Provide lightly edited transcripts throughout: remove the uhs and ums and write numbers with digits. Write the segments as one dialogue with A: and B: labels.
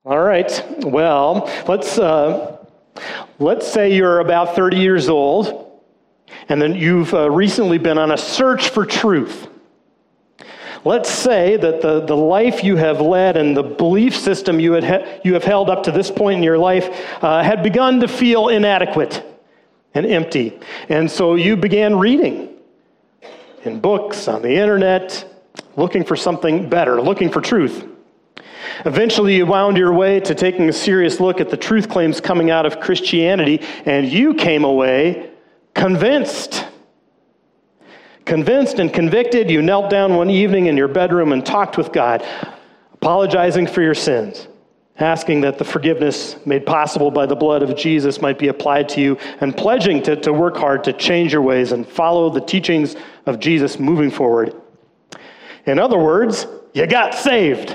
A: All right. Well, let's say you're about 30 years old, and then you've recently been on a search for truth. Let's say that the life you have led and the belief system you have held up to this point in your life had begun to feel inadequate and empty. And so you began reading in books, on the internet, looking for something better, looking for truth. Eventually, you wound your way to taking a serious look at the truth claims coming out of Christianity, and you came away convinced. Convinced and convicted, you knelt down one evening in your bedroom and talked with God, apologizing for your sins, asking that the forgiveness made possible by the blood of Jesus might be applied to you, and pledging to work hard to change your ways and follow the teachings of Jesus moving forward. In other words, you got saved.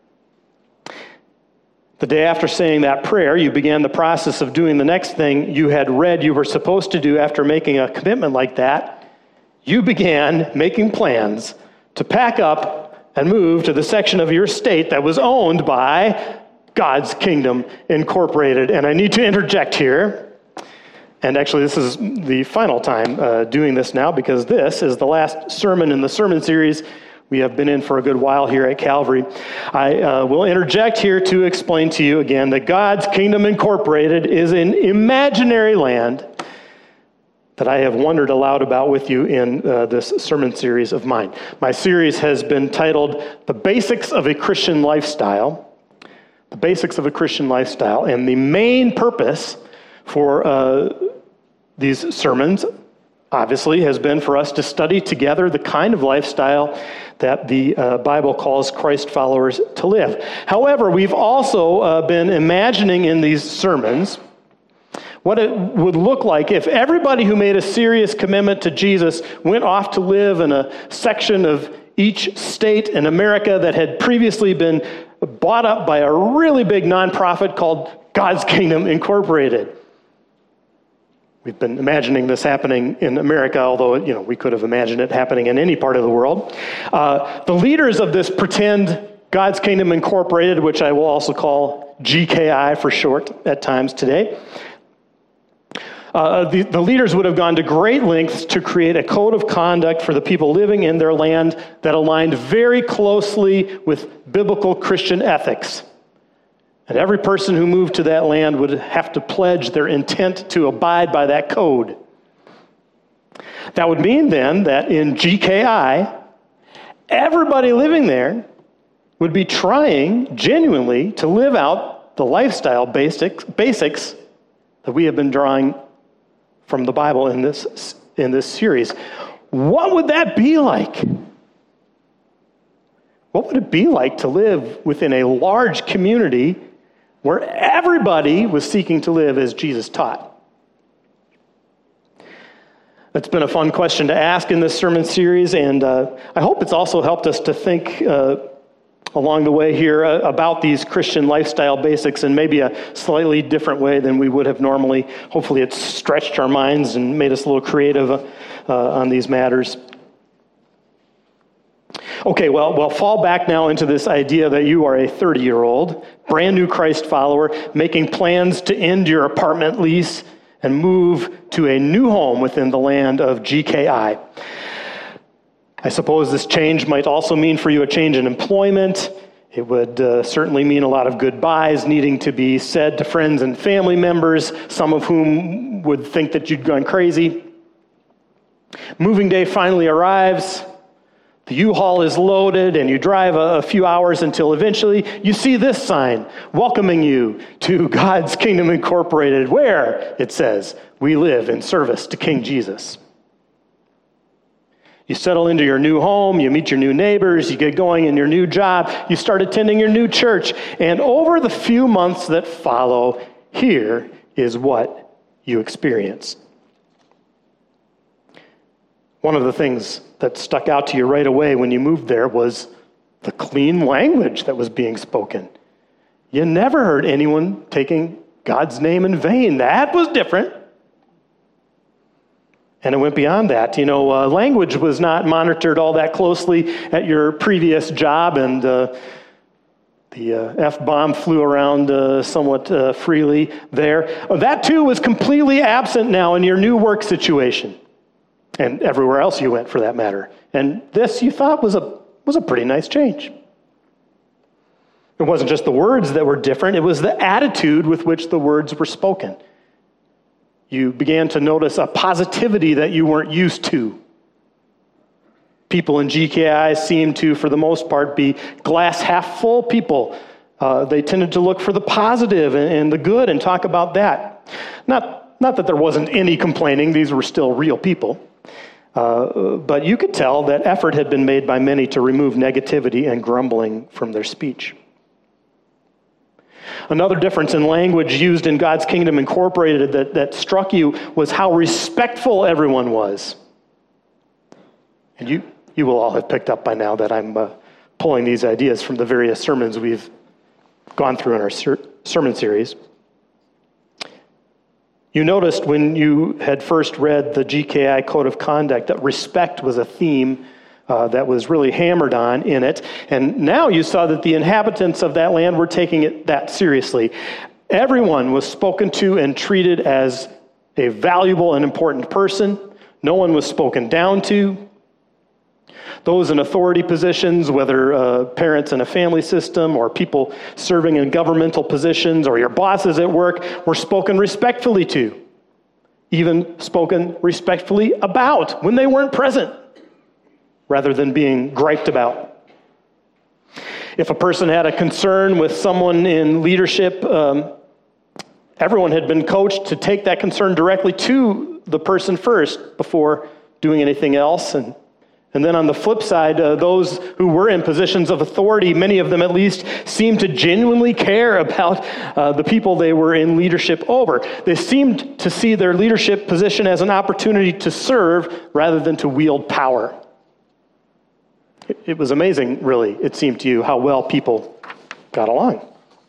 A: The day after saying that prayer, you began the process of doing the next thing you had read you were supposed to do after making a commitment like that. You began making plans to pack up and move to the section of your state that was owned by God's Kingdom Incorporated. And I need to interject here. And actually, this is the final time doing this now, because this is the last sermon in the sermon series we have been in for a good while here at Calvary. I will interject here to explain to you again that God's Kingdom Incorporated is an imaginary land that I have wondered aloud about with you in this sermon series of mine. My series has been titled The Basics of a Christian Lifestyle. The Basics of a Christian Lifestyle. And the main purpose for these sermons, obviously, has been for us to study together the kind of lifestyle that the Bible calls Christ followers to live. However, we've also been imagining in these sermons what it would look like if everybody who made a serious commitment to Jesus went off to live in a section of each state in America that had previously been bought up by a really big nonprofit called God's Kingdom Incorporated. We've been imagining this happening in America, although we could have imagined it happening in any part of the world. The leaders of this pretend God's Kingdom Incorporated, which I will also call GKI for short at times today, the leaders would have gone to great lengths to create a code of conduct for the people living in their land that aligned very closely with biblical Christian ethics. And every person who moved to that land would have to pledge their intent to abide by that code. That would mean then that in GKI, everybody living there would be trying genuinely to live out the lifestyle basics that we have been drawing from the Bible in this series. What would that be like? What would it be like to live within a large community where everybody was seeking to live as Jesus taught? It's been a fun question to ask in this sermon series, and I hope it's also helped us to think along the way here about these Christian lifestyle basics in maybe a slightly different way than we would have normally. Hopefully it's stretched our minds and made us a little creative on these matters. Okay, well, fall back now into this idea that you are a 30-year-old, brand new Christ follower, making plans to end your apartment lease and move to a new home within the land of GKI. I suppose this change might also mean for you a change in employment. It would certainly mean a lot of goodbyes needing to be said to friends and family members, some of whom would think that you'd gone crazy. Moving day finally arrives. The U-Haul is loaded, and you drive a few hours until eventually you see this sign welcoming you to God's Kingdom Incorporated, where, it says, we live in service to King Jesus. You settle into your new home, you meet your new neighbors, you get going in your new job, you start attending your new church, and over the few months that follow, here is what you experience. One of the things that stuck out to you right away when you moved there was the clean language that was being spoken. You never heard anyone taking God's name in vain. That was different. And it went beyond that. Language was not monitored all that closely at your previous job, and the The F-bomb flew around somewhat freely there. That too was completely absent now in your new work situation, and everywhere else you went for that matter. And this you thought was a pretty nice change. It wasn't just the words that were different, it was the attitude with which the words were spoken. You began to notice a positivity that you weren't used to. People in GKI seemed to, for the most part, be glass half full people. They tended to look for the positive and the good and talk about that. Not that there wasn't any complaining, these were still real people. But you could tell that effort had been made by many to remove negativity and grumbling from their speech. Another difference in language used in God's Kingdom Incorporated that struck you was how respectful everyone was. And you will all have picked up by now that I'm pulling these ideas from the various sermons we've gone through in our sermon series. You noticed when you had first read the GKI Code of Conduct that respect was a theme that was really hammered on in it. And now you saw that the inhabitants of that land were taking it that seriously. Everyone was spoken to and treated as a valuable and important person. No one was spoken down to. Those in authority positions, whether parents in a family system or people serving in governmental positions or your bosses at work, were spoken respectfully to, even spoken respectfully about when they weren't present, rather than being griped about. If a person had a concern with someone in leadership, everyone had been coached to take that concern directly to the person first before doing anything else. And then on the flip side, those who were in positions of authority, many of them at least, seemed to genuinely care about the people they were in leadership over. They seemed to see their leadership position as an opportunity to serve rather than to wield power. It was amazing, really, it seemed to you, how well people got along.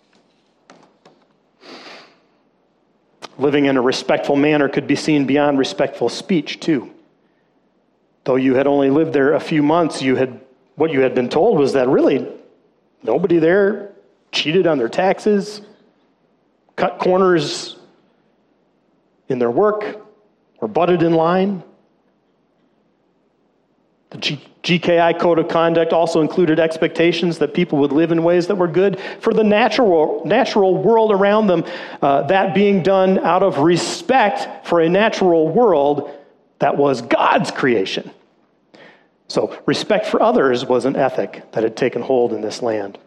A: Living in a respectful manner could be seen beyond respectful speech, too. Though you had only lived there a few months, what you had been told was that really nobody there cheated on their taxes, cut corners in their work, or butted in line. The GKI Code of Conduct also included expectations that people would live in ways that were good for the natural world around them, that being done out of respect for a natural world that was God's creation. So respect for others was an ethic that had taken hold in this land.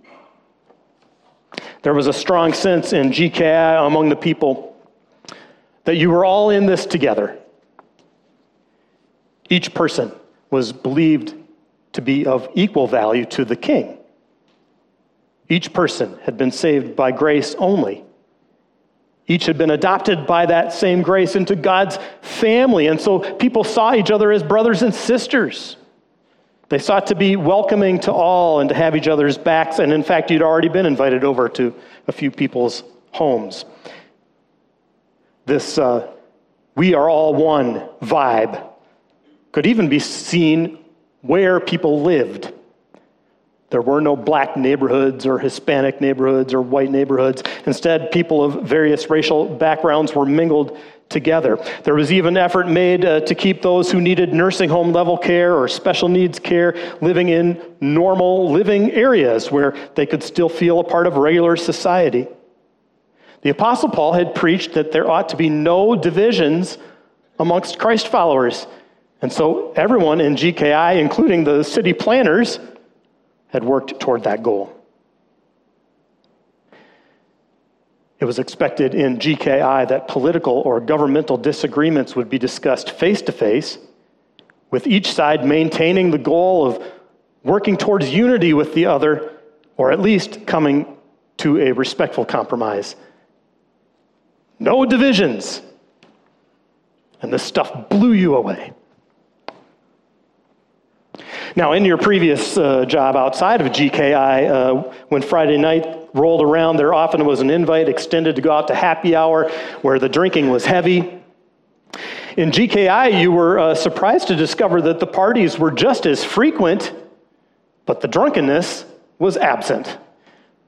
A: There was a strong sense in GKI among the people that you were all in this together. Each person was believed to be of equal value to the king. Each person had been saved by grace only. Each had been adopted by that same grace into God's family. And so people saw each other as brothers and sisters. They sought to be welcoming to all and to have each other's backs. And in fact, you'd already been invited over to a few people's homes. This we are all one vibe could even be seen where people lived. There were no black neighborhoods or Hispanic neighborhoods or white neighborhoods. Instead, people of various racial backgrounds were mingled together. There was even effort made to keep those who needed nursing home level care or special needs care living in normal living areas where they could still feel a part of regular society. The Apostle Paul had preached that there ought to be no divisions amongst Christ followers. And so everyone in GKI, including the city planners, had worked toward that goal. It was expected in GKI that political or governmental disagreements would be discussed face-to-face, with each side maintaining the goal of working towards unity with the other, or at least coming to a respectful compromise. No divisions. And this stuff blew you away. Now, in your previous job outside of GKI, when Friday night rolled around, there often was an invite extended to go out to happy hour where the drinking was heavy. In GKI, you were surprised to discover that the parties were just as frequent, but the drunkenness was absent.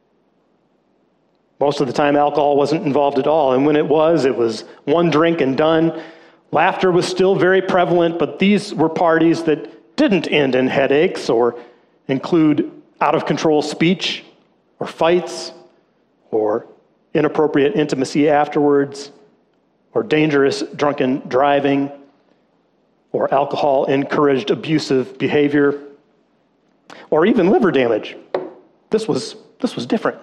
A: Most of the time, alcohol wasn't involved at all. And when it was one drink and done. Laughter was still very prevalent, but these were parties that didn't end in headaches or include out-of-control speech or fights or inappropriate intimacy afterwards or dangerous drunken driving or alcohol-encouraged abusive behavior or even liver damage. This was different.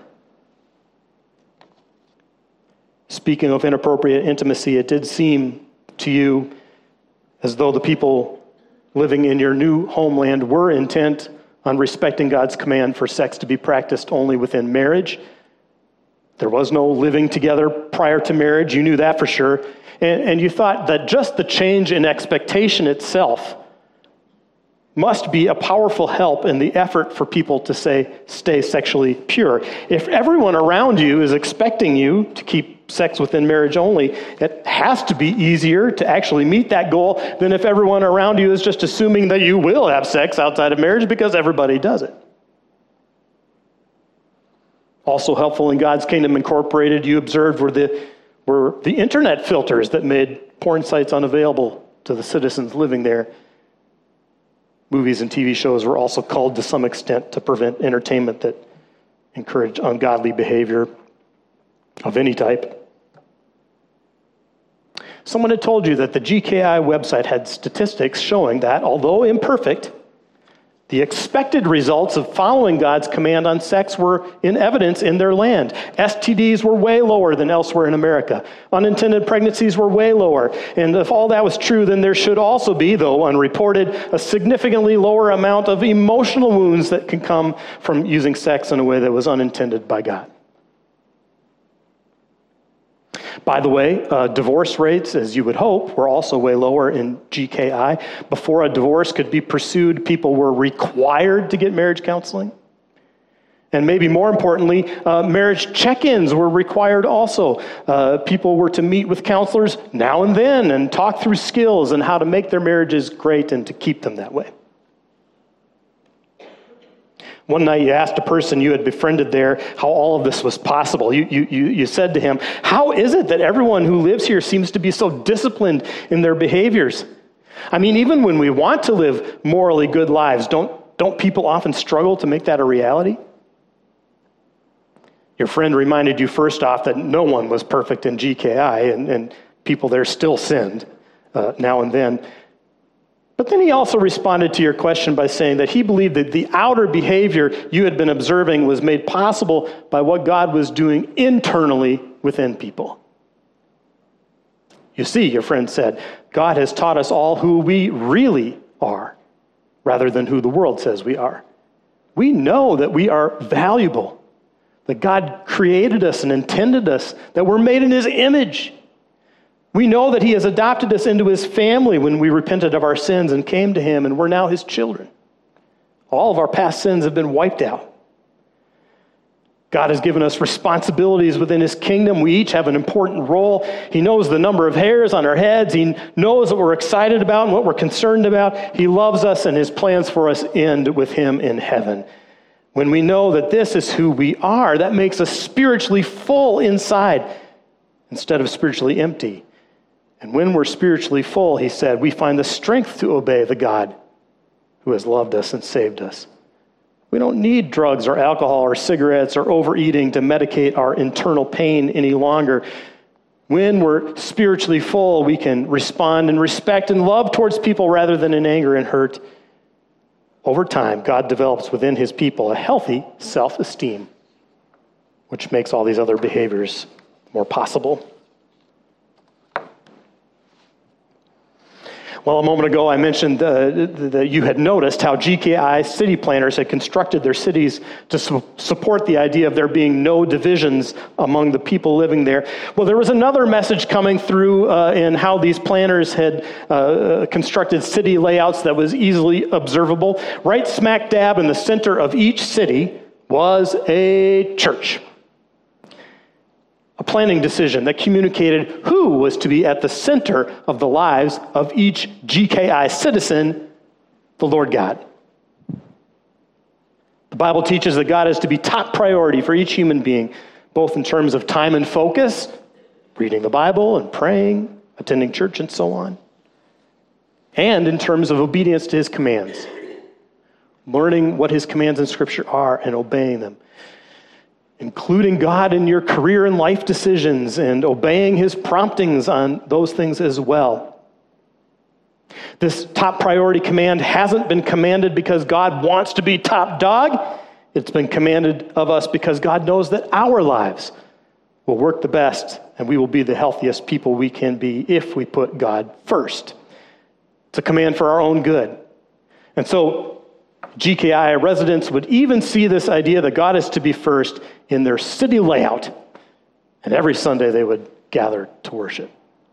A: Speaking of inappropriate intimacy, it did seem to you as though the people living in your new homeland were intent on respecting God's command for sex to be practiced only within marriage. There was no living together prior to marriage. You knew that for sure. And you thought that just the change in expectation itself must be a powerful help in the effort for people to stay sexually pure. If everyone around you is expecting you to keep sex within marriage only, it has to be easier to actually meet that goal than if everyone around you is just assuming that you will have sex outside of marriage because everybody does it. Also helpful in God's Kingdom Incorporated, you observed were the internet filters that made porn sites unavailable to the citizens living there. Movies and TV shows were also culled to some extent to prevent entertainment that encouraged ungodly behavior of any type. Someone had told you that the GKI website had statistics showing that, although imperfect, the expected results of following God's command on sex were in evidence in their land. STDs were way lower than elsewhere in America. Unintended pregnancies were way lower. And if all that was true, then there should also be, though unreported, a significantly lower amount of emotional wounds that can come from using sex in a way that was unintended by God. By the way, divorce rates, as you would hope, were also way lower in GKI. Before a divorce could be pursued, people were required to get marriage counseling. And maybe more importantly, marriage check-ins were required also. People were to meet with counselors now and then and talk through skills and how to make their marriages great and to keep them that way. One night you asked a person you had befriended there how all of this was possible. You said to him, "How is it that everyone who lives here seems to be so disciplined in their behaviors? I mean, even when we want to live morally good lives, don't people often struggle to make that a reality?" Your friend reminded you first off that no one was perfect in GKI, and people there still sinned now and then. But then he also responded to your question by saying that he believed that the outer behavior you had been observing was made possible by what God was doing internally within people. You see, your friend said, God has taught us all who we really are, rather than who the world says we are. We know that we are valuable, that God created us and intended us, that we're made in his image. We know that he has adopted us into his family when we repented of our sins and came to him, and we're now his children. All of our past sins have been wiped out. God has given us responsibilities within his kingdom. We each have an important role. He knows the number of hairs on our heads. He knows what we're excited about and what we're concerned about. He loves us, and his plans for us end with him in heaven. When we know that this is who we are, that makes us spiritually full inside instead of spiritually empty. And when we're spiritually full, he said, we find the strength to obey the God who has loved us and saved us. We don't need drugs or alcohol or cigarettes or overeating to medicate our internal pain any longer. When we're spiritually full, we can respond in respect and love towards people rather than in anger and hurt. Over time, God develops within his people a healthy self-esteem, which makes all these other behaviors more possible. Well, a moment ago, I mentioned that you had noticed how GKI city planners had constructed their cities to support the idea of there being no divisions among the people living there. Well, there was another message coming through in how these planners had constructed city layouts that was easily observable. Right smack dab in the center of each city was a church. A planning decision that communicated who was to be at the center of the lives of each GKI citizen, the Lord God. The Bible teaches that God is to be top priority for each human being, both in terms of time and focus, reading the Bible and praying, attending church and so on, and in terms of obedience to his commands, learning what his commands in Scripture are and obeying them, including God in your career and life decisions and obeying his promptings on those things as well. This top priority command hasn't been commanded because God wants to be top dog. It's been commanded of us because God knows that our lives will work the best and we will be the healthiest people we can be if we put God first. It's a command for our own good. And so GKI residents would even see this idea that God is to be first in their city layout. And every Sunday they would gather to worship.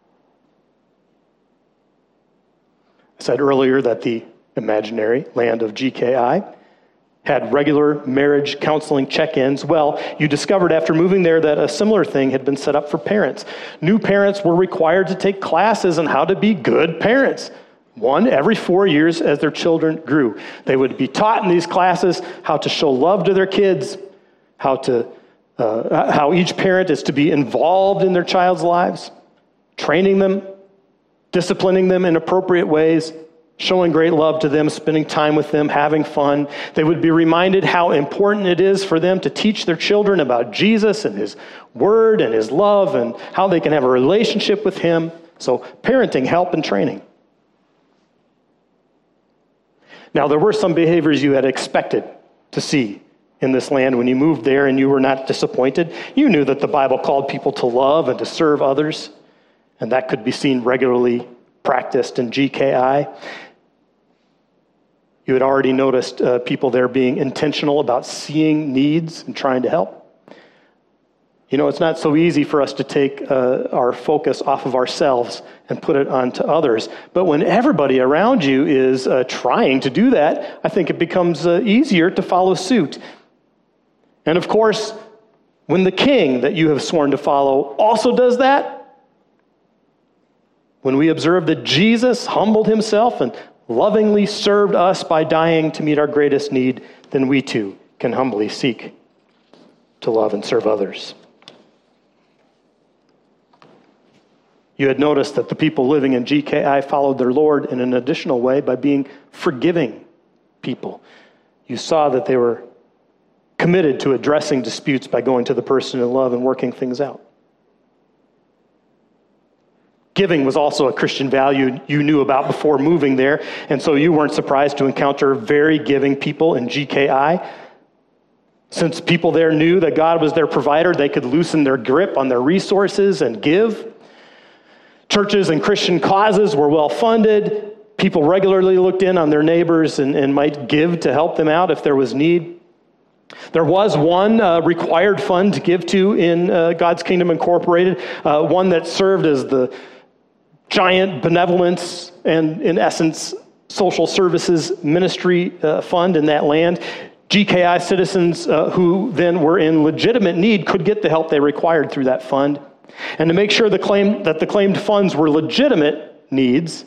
A: I said earlier that the imaginary land of GKI had regular marriage counseling check-ins. Well, you discovered after moving there that a similar thing had been set up for parents. New parents were required to take classes on how to be good parents, one every 4 years as their children grew. They would be taught in these classes how to show love to their kids, how each parent is to be involved in their child's lives, training them, disciplining them in appropriate ways, showing great love to them, spending time with them, having fun. They would be reminded how important it is for them to teach their children about Jesus and his word and his love and how they can have a relationship with him. So parenting, help, and training. Now, there were some behaviors you had expected to see in this land when you moved there, and you were not disappointed. You knew that the Bible called people to love and to serve others, and that could be seen regularly practiced in GKI. You had already noticed people there being intentional about seeing needs and trying to help. You know, it's not so easy for us to take our focus off of ourselves and put it onto others. But when everybody around you is trying to do that, I think it becomes easier to follow suit. And of course, when the king that you have sworn to follow also does that, when we observe that Jesus humbled himself and lovingly served us by dying to meet our greatest need, then we too can humbly seek to love and serve others. You had noticed that the people living in GKI followed their Lord in an additional way by being forgiving people. You saw that they were committed to addressing disputes by going to the person in love and working things out. Giving was also a Christian value you knew about before moving there, and so you weren't surprised to encounter very giving people in GKI. Since people there knew that God was their provider, they could loosen their grip on their resources and give. Churches and Christian causes were well funded. People regularly looked in on their neighbors and might give to help them out if there was need. There was one required fund to give to in God's Kingdom Incorporated, one that served as the giant benevolence and, in essence, social services ministry fund in that land. GKI citizens who then were in legitimate need could get the help they required through that fund. And to make sure the claimed funds were legitimate needs,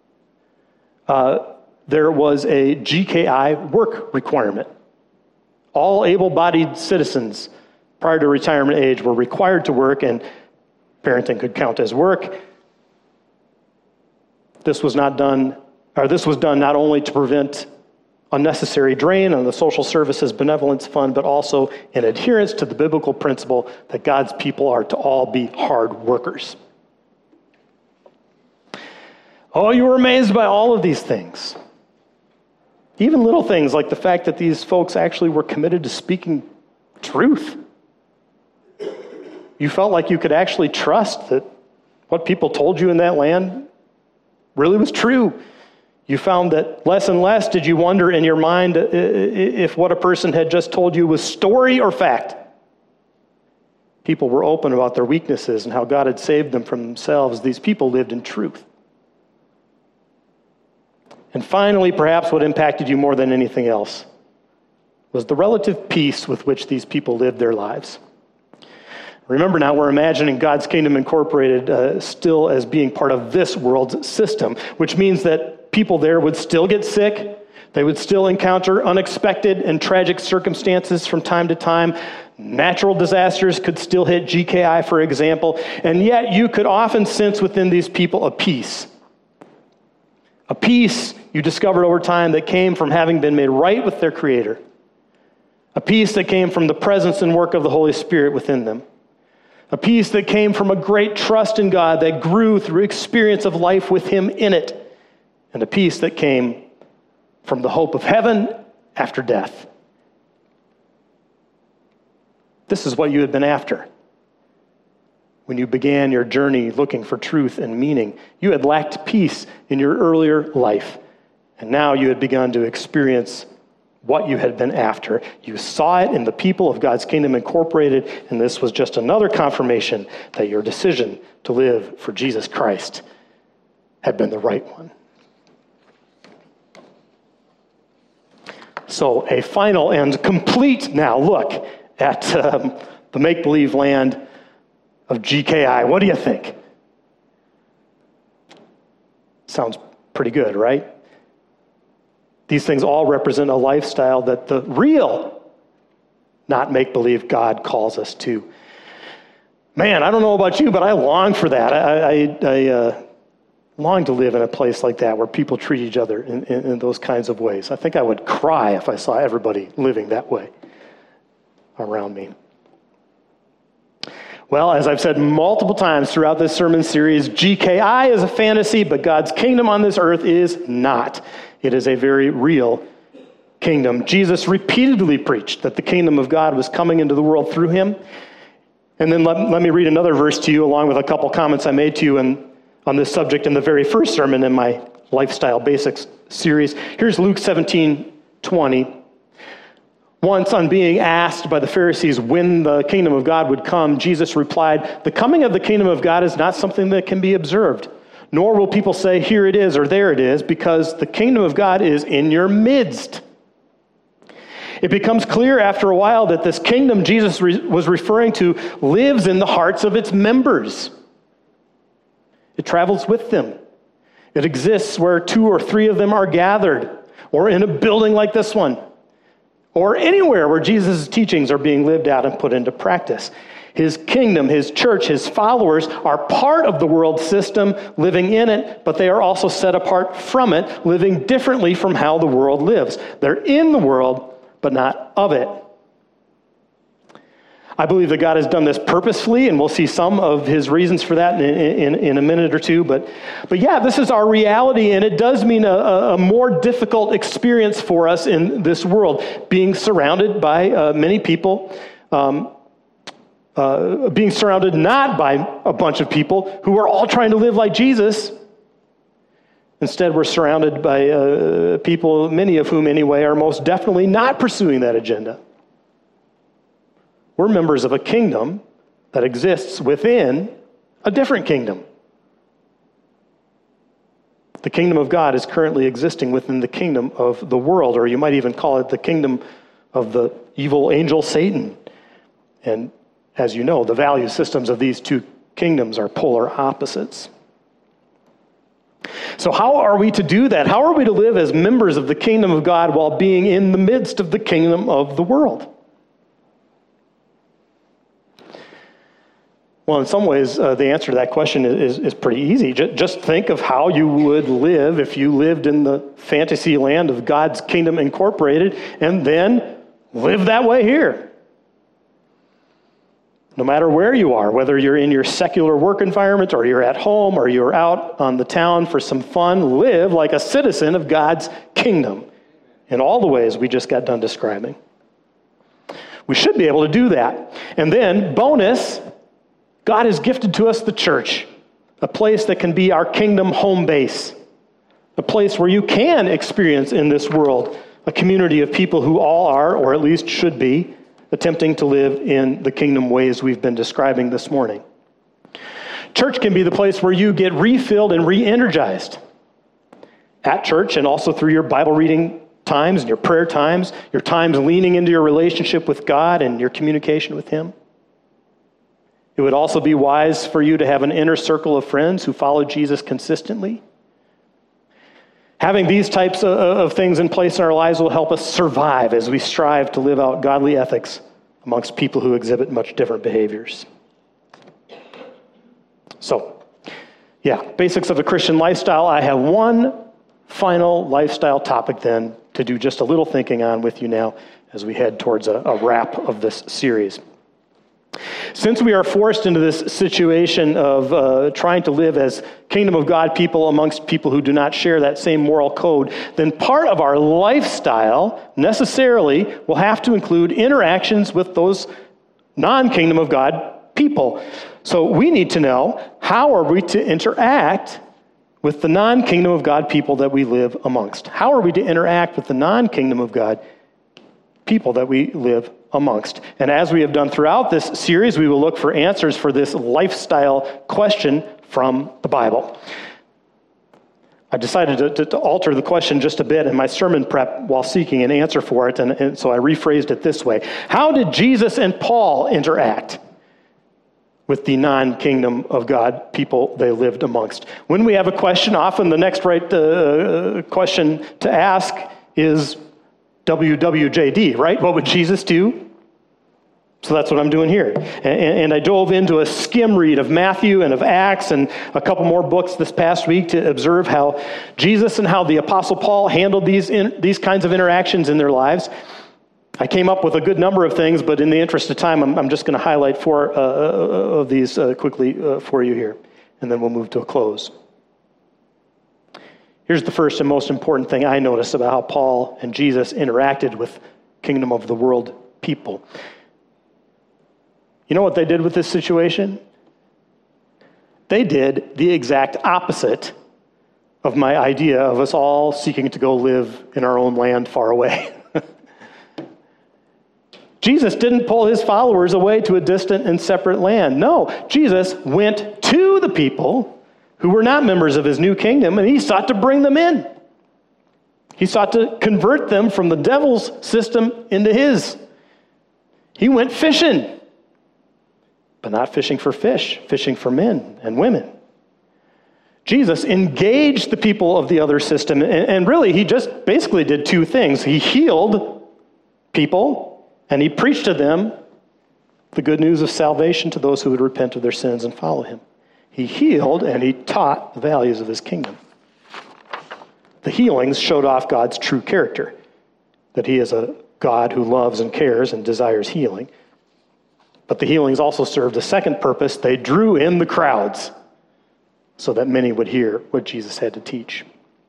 A: there was a GKI work requirement. All able-bodied citizens prior to retirement age were required to work, and parenting could count as work. This was done not only to prevent unnecessary drain on the social services benevolence fund, but also in adherence to the biblical principle that God's people are to all be hard workers. Oh, you were amazed by all of these things. Even little things like the fact that these folks actually were committed to speaking truth. You felt like you could actually trust that what people told you in that land really was true. You found that less and less did you wonder in your mind if what a person had just told you was story or fact. People were open about their weaknesses and how God had saved them from themselves. These people lived in truth. And finally, perhaps what impacted you more than anything else was the relative peace with which these people lived their lives. Remember now, we're imagining God's Kingdom Incorporated still as being part of this world's system, which means that people there would still get sick, They would still encounter unexpected and tragic circumstances from time to time. Natural disasters could still hit GKI, for example, and yet you could often sense within these people a peace. A peace you discovered over time that came from having been made right with their Creator. A peace that came from the presence and work of the Holy Spirit within them. A peace that came from a great trust in God that grew through experience of life with Him in it. And a peace that came from the hope of heaven after death. This is what you had been after. When you began your journey looking for truth and meaning, you had lacked peace in your earlier life. And now you had begun to experience what you had been after. You saw it in the people of God's Kingdom Incorporated, and this was just another confirmation that your decision to live for Jesus Christ had been the right one. So a final and complete now look at the make-believe land of GKI. What do you think? Sounds pretty good, right? These things all represent a lifestyle that the real, not make-believe God calls us to. Man, I don't know about you, but I long for that. I long to live in a place like that where people treat each other in those kinds of ways. I think I would cry if I saw everybody living that way around me. Well, as I've said multiple times throughout this sermon series, GKI is a fantasy, but God's kingdom on this earth is not. It is a very real kingdom. Jesus repeatedly preached that the kingdom of God was coming into the world through him. And then let me read another verse to you along with a couple comments I made to you on this subject in the very first sermon in my Lifestyle Basics series. Here's Luke 17:20. Once, on being asked by the Pharisees when the kingdom of God would come, Jesus replied, "The coming of the kingdom of God is not something that can be observed, nor will people say, 'Here it is,' or 'There it is,' because the kingdom of God is in your midst." It becomes clear after a while that this kingdom Jesus was referring to lives in the hearts of its members. It travels with them. It exists where 2 or 3 of them are gathered, or in a building like this one, or anywhere where Jesus' teachings are being lived out and put into practice. His kingdom, his church, his followers are part of the world system, living in it, but they are also set apart from it, living differently from how the world lives. They're in the world, but not of it. I believe that God has done this purposefully, and we'll see some of his reasons for that in a minute or two. But yeah, this is our reality, and it does mean a more difficult experience for us in this world, being surrounded by many people, being surrounded not by a bunch of people who are all trying to live like Jesus. Instead, we're surrounded by people, many of whom anyway, are most definitely not pursuing that agenda. We're members of a kingdom that exists within a different kingdom. The kingdom of God is currently existing within the kingdom of the world, or you might even call it the kingdom of the evil angel Satan. And as you know, the value systems of these two kingdoms are polar opposites. So how are we to do that? How are we to live as members of the kingdom of God while being in the midst of the kingdom of the world? Well, in some ways, the answer to that question is pretty easy. Just think of how you would live if you lived in the fantasy land of God's Kingdom Incorporated, and then live that way here. No matter where you are, whether you're in your secular work environment, or you're at home, or you're out on the town for some fun, live like a citizen of God's kingdom in all the ways we just got done describing. We should be able to do that. And then, bonus, God has gifted to us the church, a place that can be our kingdom home base, a place where you can experience in this world a community of people who all are, or at least should be, attempting to live in the kingdom ways we've been describing this morning. Church can be the place where you get refilled and re-energized at church, and also through your Bible reading times and your prayer times, your times leaning into your relationship with God and your communication with him. It would also be wise for you to have an inner circle of friends who follow Jesus consistently. Having these types of things in place in our lives will help us survive as we strive to live out godly ethics amongst people who exhibit much different behaviors. So, basics of a Christian lifestyle. I have one final lifestyle topic then to do just a little thinking on with you now as we head towards a wrap of this series. Since we are forced into this situation of trying to live as kingdom of God people amongst people who do not share that same moral code, then part of our lifestyle necessarily will have to include interactions with those non-kingdom of God people. So we need to know, how are we to interact with the non-kingdom of God people that we live amongst? How are we to interact with the non-kingdom of God people that we live amongst? And as we have done throughout this series, we will look for answers for this lifestyle question from the Bible. I decided to alter the question just a bit in my sermon prep while seeking an answer for it, and so I rephrased it this way. How did Jesus and Paul interact with the non-kingdom of God people they lived amongst? When we have a question, often the next right question to ask is WWJD, right? What would Jesus do? So that's what I'm doing here. And I dove into a skim read of Matthew and of Acts and a couple more books this past week to observe how Jesus and how the Apostle Paul handled these kinds of interactions in their lives. I came up with a good number of things, but in the interest of time, I'm just going to highlight four of these quickly for you here, and then we'll move to a close. Here's the first and most important thing I noticed about how Paul and Jesus interacted with kingdom of the world people. You know what they did with this situation? They did the exact opposite of my idea of us all seeking to go live in our own land far away. Jesus didn't pull his followers away to a distant and separate land. No, Jesus went to the people who were not members of his new kingdom, and he sought to bring them in. He sought to convert them from the devil's system into his. He went fishing, but not fishing for fish, fishing for men and women. Jesus engaged the people of the other system, and really he just basically did two things. He healed people, and he preached to them the good news of salvation to those who would repent of their sins and follow him. He healed and he taught the values of his kingdom. The healings showed off God's true character, that he is a God who loves and cares and desires healing. But the healings also served a second purpose. They drew in the crowds so that many would hear what Jesus had to teach.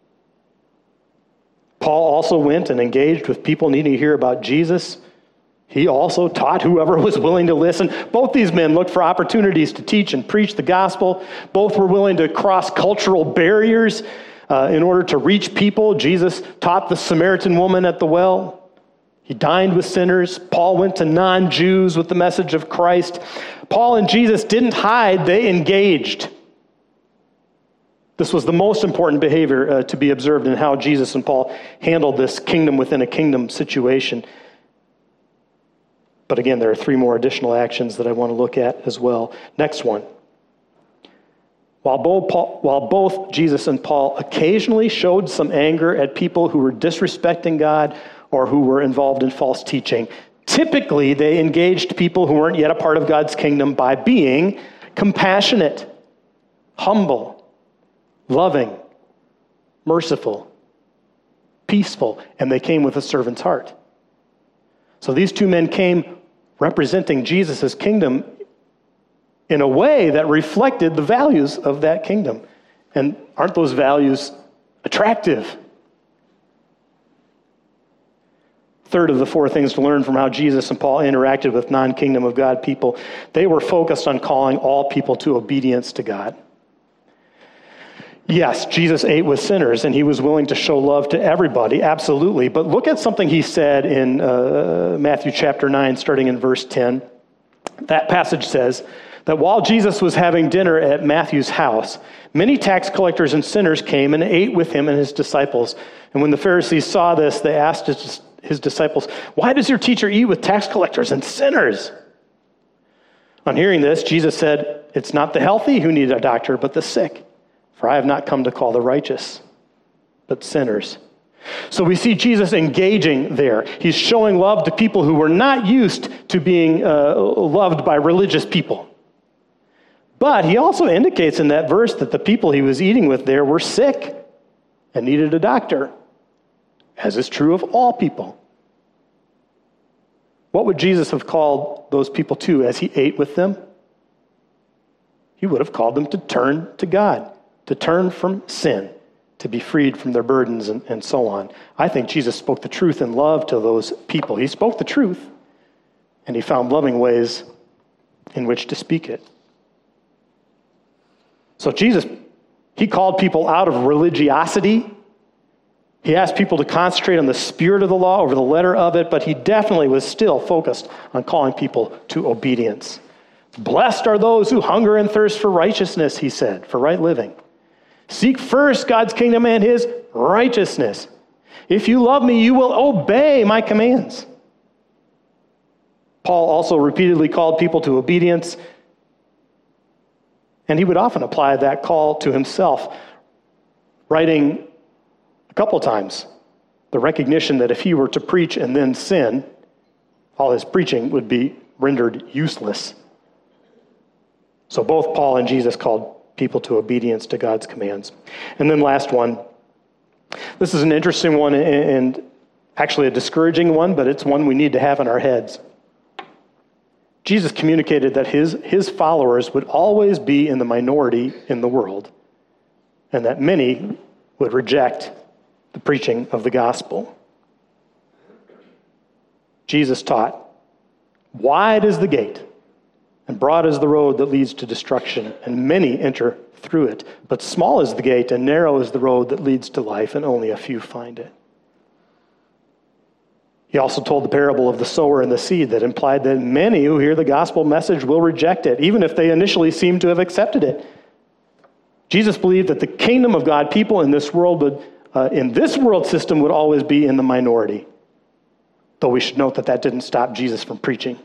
A: Paul also went and engaged with people needing to hear about Jesus. He also taught whoever was willing to listen. Both these men looked for opportunities to teach and preach the gospel. Both were willing to cross cultural barriers in order to reach people. Jesus taught the Samaritan woman at the well. He dined with sinners. Paul went to non-Jews with the message of Christ. Paul and Jesus didn't hide, they engaged. This was the most important behavior to be observed in how Jesus and Paul handled this kingdom within a kingdom situation. But again, there are three more additional actions that I want to look at as well. Next one. While both Jesus and Paul occasionally showed some anger at people who were disrespecting God or who were involved in false teaching, typically they engaged people who weren't yet a part of God's kingdom by being compassionate, humble, loving, merciful, peaceful, and they came with a servant's heart. So these two men came representing Jesus' kingdom in a way that reflected the values of that kingdom. And aren't those values attractive? Third of the four things to learn from how Jesus and Paul interacted with non-kingdom of God people, they were focused on calling all people to obedience to God. Yes, Jesus ate with sinners, and he was willing to show love to everybody, absolutely. But look at something he said in Matthew chapter 9, starting in verse 10. That passage says that while Jesus was having dinner at Matthew's house, many tax collectors and sinners came and ate with him and his disciples. And when the Pharisees saw this, they asked his disciples, "Why does your teacher eat with tax collectors and sinners?" On hearing this, Jesus said, "It's not the healthy who need a doctor, but the sick. For I have not come to call the righteous, but sinners. So we see Jesus engaging there. He's showing love to people who were not used to being loved by religious people. But he also indicates in that verse that the people he was eating with there were sick and needed a doctor, as is true of all people. What would Jesus have called those people to as he ate with them? He would have called them to turn to God, to turn from sin, to be freed from their burdens and so on. I think Jesus spoke the truth in love to those people. He spoke the truth, and he found loving ways in which to speak it. So Jesus, he called people out of religiosity. He asked people to concentrate on the spirit of the law over the letter of it, but he definitely was still focused on calling people to obedience. Blessed are those who hunger and thirst for righteousness, he said, for right living. Seek first God's kingdom and his righteousness. If you love me, you will obey my commands. Paul also repeatedly called people to obedience, and he would often apply that call to himself, writing a couple times the recognition that if he were to preach and then sin, all his preaching would be rendered useless. So both Paul and Jesus called people to obedience to God's commands. And then last one. This is an interesting one and actually a discouraging one, but it's one we need to have in our heads. Jesus communicated that his followers would always be in the minority in the world, and that many would reject the preaching of the gospel. Jesus taught, "Wide is the gate, and broad is the road that leads to destruction, and many enter through it. But small is the gate, and narrow is the road that leads to life, and only a few find it." He also told the parable of the sower and the seed that implied that many who hear the gospel message will reject it, even if they initially seem to have accepted it. Jesus believed that the kingdom of God people in this world in this world system would always be in the minority. Though we should note that that didn't stop Jesus from preaching.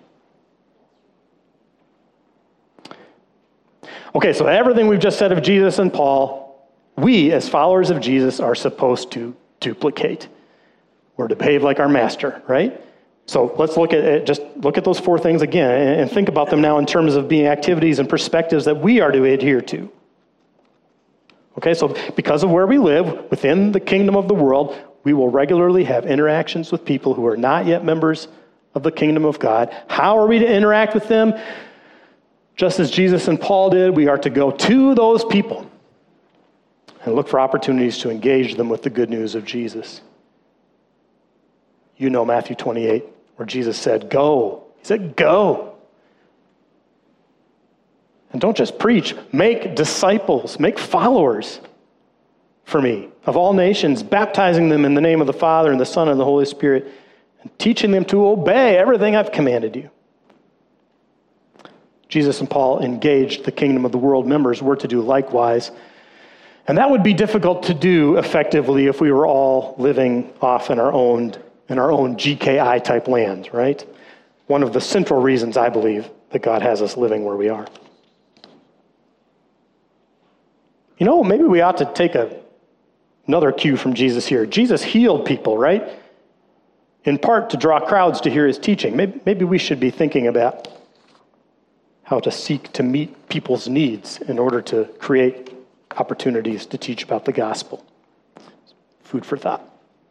A: Okay, so everything we've just said of Jesus and Paul, we as followers of Jesus are supposed to duplicate. We're to behave like our master, right? So let's look at those four things again and think about them now in terms of being activities and perspectives that we are to adhere to. Okay, so because of where we live within the kingdom of the world, we will regularly have interactions with people who are not yet members of the kingdom of God. How are we to interact with them? Just as Jesus and Paul did, we are to go to those people and look for opportunities to engage them with the good news of Jesus. You know Matthew 28, where Jesus said, "Go." He said, "Go." And don't just preach. Make disciples. Make followers for me of all nations, baptizing them in the name of the Father and the Son and the Holy Spirit, and teaching them to obey everything I've commanded you. Jesus and Paul engaged the kingdom of the world members. We're to do likewise. And that would be difficult to do effectively if we were all living off in our own GKI type lands, right? One of the central reasons I believe that God has us living where we are. You know, maybe we ought to take another cue from Jesus here. Jesus healed people, right? In part to draw crowds to hear his teaching. Maybe we should be thinking about how to seek to meet people's needs in order to create opportunities to teach about the gospel. Food for thought.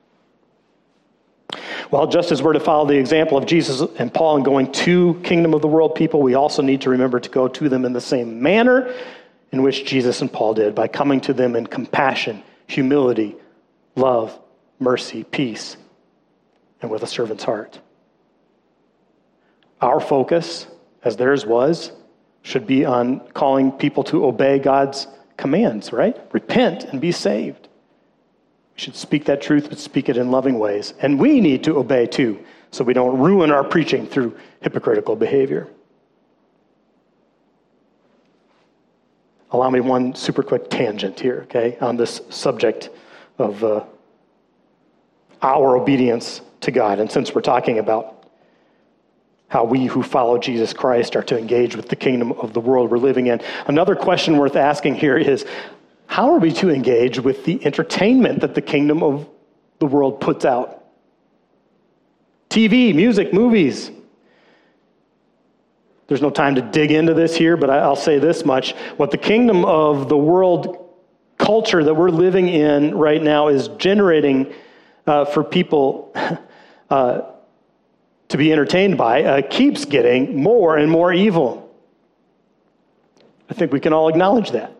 A: Well, just as we're to follow the example of Jesus and Paul in going to kingdom of the world people, we also need to remember to go to them in the same manner in which Jesus and Paul did, by coming to them in compassion, humility, love, mercy, peace, and with a servant's heart. Our focus, as theirs was, should be on calling people to obey God's commands, right? Repent and be saved. We should speak that truth, but speak it in loving ways. And we need to obey too, so we don't ruin our preaching through hypocritical behavior. Allow me one super quick tangent here, okay, on this subject of our obedience to God. And since we're talking about how we who follow Jesus Christ are to engage with the kingdom of the world we're living in, another question worth asking here is, How are we to engage with the entertainment that the kingdom of the world puts out? TV, music, movies. There's no time to dig into this here, but I'll say this much. What the kingdom of the world culture that we're living in right now is generating for people to be entertained by keeps getting more and more evil. I think we can all acknowledge that.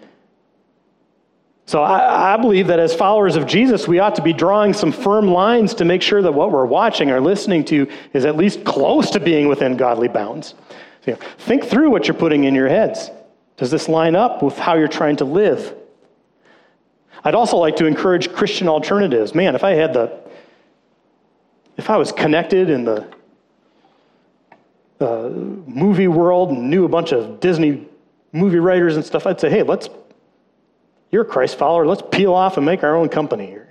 A: So I believe that as followers of Jesus, we ought to be drawing some firm lines to make sure that what we're watching or listening to is at least close to being within godly bounds. So, think through what you're putting in your heads. Does this line up with how you're trying to live? I'd also like to encourage Christian alternatives. Man, if I was connected in the movie world and knew a bunch of Disney movie writers and stuff, I'd say, hey, you're a Christ follower, let's peel off and make our own company here,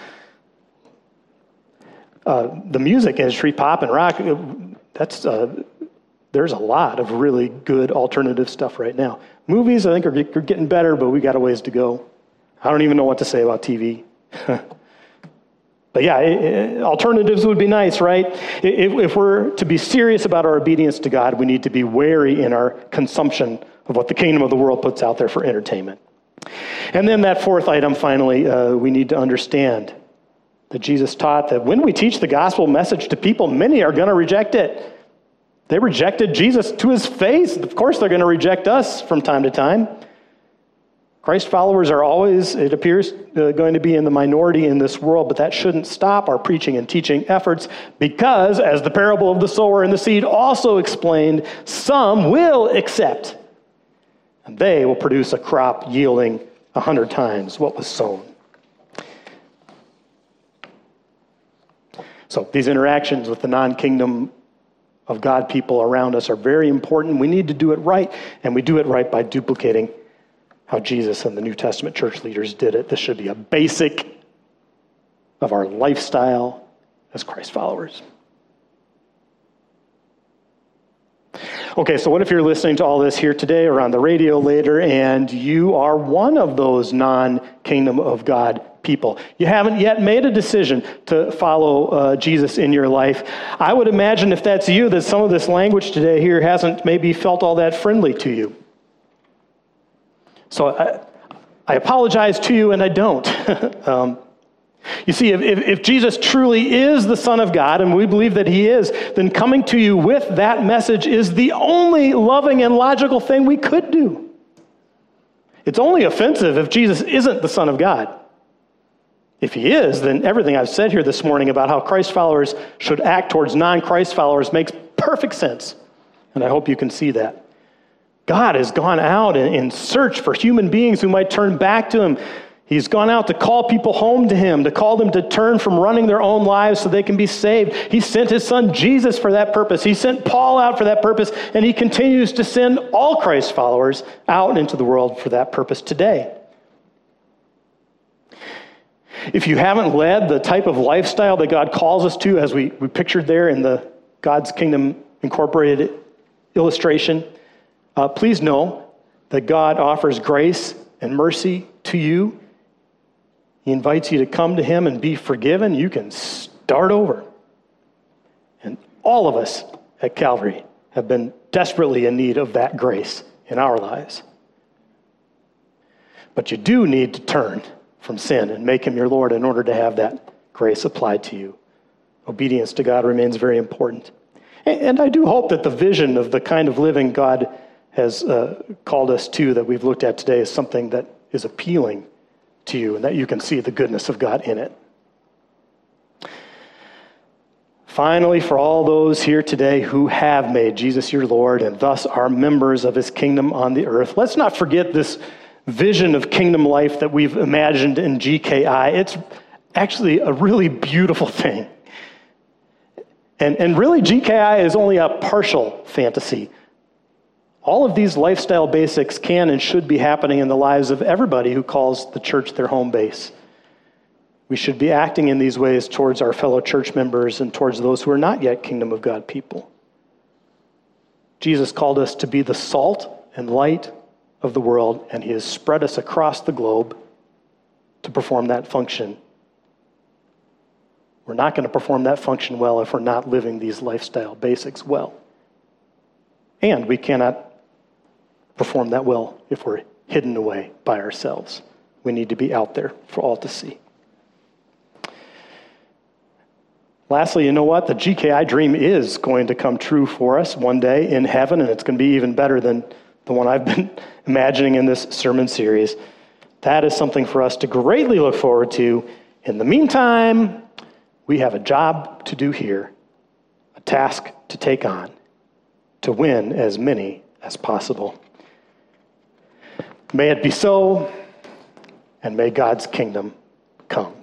A: The music industry, pop and rock, there's a lot of really good alternative stuff right now. Movies, I think, are getting better, but we got a ways to go. I don't even know what to say about TV. But yeah, alternatives would be nice, right? If we're to be serious about our obedience to God, we need to be wary in our consumption of what the kingdom of the world puts out there for entertainment. And then that fourth item, finally, we need to understand that Jesus taught that when we teach the gospel message to people, many are going to reject it. They rejected Jesus to his face. Of course, they're going to reject us from time to time. Christ followers are always, it appears, going to be in the minority in this world, but that shouldn't stop our preaching and teaching efforts because, as the parable of the sower and the seed also explained, some will accept, and they will produce a crop yielding 100 times what was sown. So these interactions with the non-kingdom of God people around us are very important. We need to do it right, and we do it right by duplicating how Jesus and the New Testament church leaders did it. This should be a basic of our lifestyle as Christ followers. Okay, so what if you're listening to all this here today or on the radio later, and you are one of those non-kingdom of God people? You haven't yet made a decision to follow Jesus in your life. I would imagine if that's you, that some of this language today here hasn't maybe felt all that friendly to you. So I apologize to you, and I don't. You see, if Jesus truly is the Son of God, and we believe that he is, then coming to you with that message is the only loving and logical thing we could do. It's only offensive if Jesus isn't the Son of God. If he is, then everything I've said here this morning about how Christ followers should act towards non-Christ followers makes perfect sense. And I hope you can see that. God has gone out in search for human beings who might turn back to him. He's gone out to call people home to him, to call them to turn from running their own lives so they can be saved. He sent his son Jesus for that purpose. He sent Paul out for that purpose, and he continues to send all Christ followers out into the world for that purpose today. If you haven't led the type of lifestyle that God calls us to, as we pictured there in the God's Kingdom Incorporated illustration, please know that God offers grace and mercy to you. He invites you to come to him and be forgiven. You can start over. And all of us at Calvary have been desperately in need of that grace in our lives. But you do need to turn from sin and make him your Lord in order to have that grace applied to you. Obedience to God remains very important. And I do hope that the vision of the kind of living God has called us to that we've looked at today is something that is appealing to you and that you can see the goodness of God in it. Finally, for all those here today who have made Jesus your Lord and thus are members of his kingdom on the earth, let's not forget this vision of kingdom life that we've imagined in GKI. It's actually a really beautiful thing. And really, GKI is only a partial fantasy. All of these lifestyle basics can and should be happening in the lives of everybody who calls the church their home base. We should be acting in these ways towards our fellow church members and towards those who are not yet kingdom of God people. Jesus called us to be the salt and light of the world, and he has spread us across the globe to perform that function. We're not going to perform that function well if we're not living these lifestyle basics well. And we cannot perform that well if we're hidden away by ourselves. We need to be out there for all to see. Lastly, you know what? The GKI dream is going to come true for us one day in heaven, and it's going to be even better than the one I've been imagining in this sermon series. That is something for us to greatly look forward to. In the meantime, we have a job to do here, a task to take on, to win as many as possible. May it be so, and may God's kingdom come.